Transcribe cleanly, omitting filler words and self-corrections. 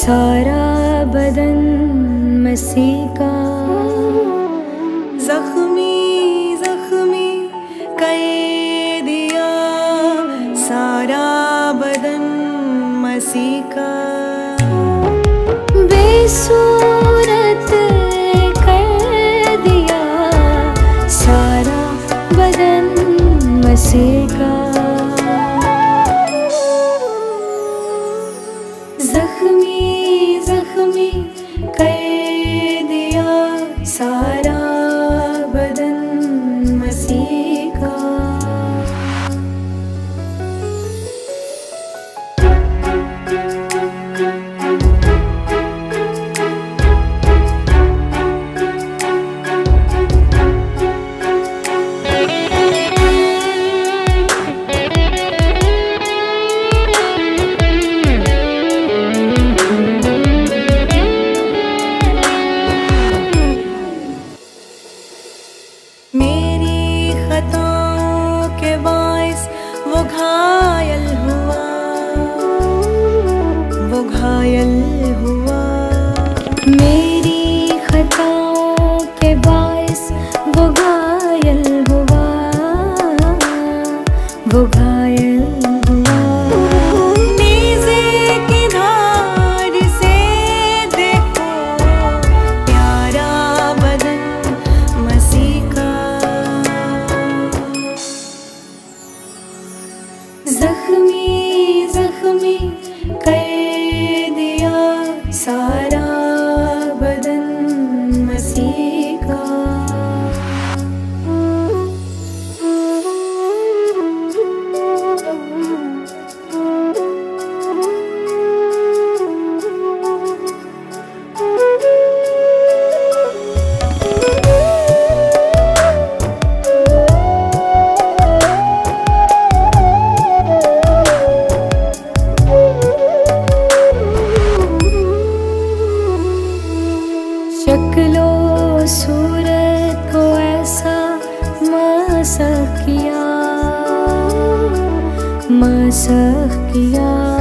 सारा बदन मसी का। जख्मी जख्मी कर दिया सारा बदन मसी का। बेसूरत कर दिया सारा बदन मसी का। जख्मी जख्मी कर दिया सारा बदन मसीह का। मेरी खताओं के बाइस वो घायल हुआ, वो घायल हुआ। मेरी खताओं के बाइस वो घायल हुआ, वो घायल हुआ। नेज़े की धार से देखो प्यारा बदन मसीह का। जख्मी जख्मी कर दिया सारा बदन मसीह का। शक्लो सूरत को ऐसा मसख किया, मसख किया।